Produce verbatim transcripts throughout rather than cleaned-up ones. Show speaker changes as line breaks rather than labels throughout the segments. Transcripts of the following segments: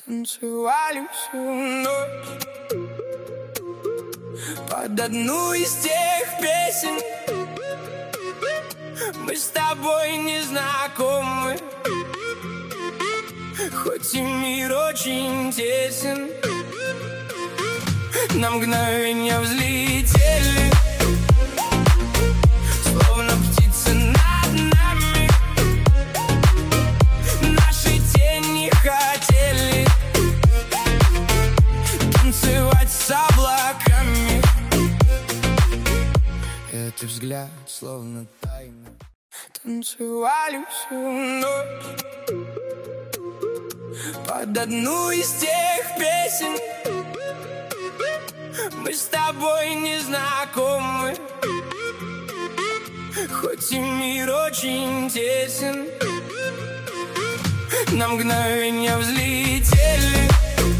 Танцевали всю ночь под одну из тех песен. Мы с тобой не знакомы, хоть и мир очень тесен. На мгновение взлетели, словно птицы над нами. Наши тени хотели танцевать с облаками. Этот взгляд словно тайна. Танцевали всю ночь под одну из тех песен. Мы с тобой не знакомы, хоть и мир очень тесен. На мгновение взлетели,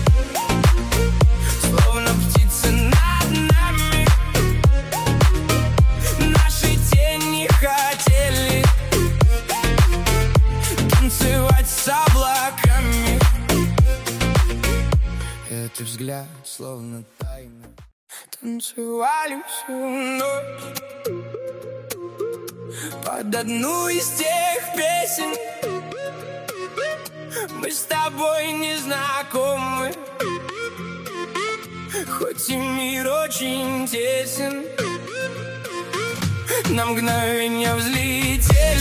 словно птицы над нами. Наши тени хотели танцевать с облаками. Этот взгляд словно тайна. Танцевали всю ночь под одну из тех песен. Мы с тобой не знакомы, хоть и мир очень тесен. На мгновение взлетели.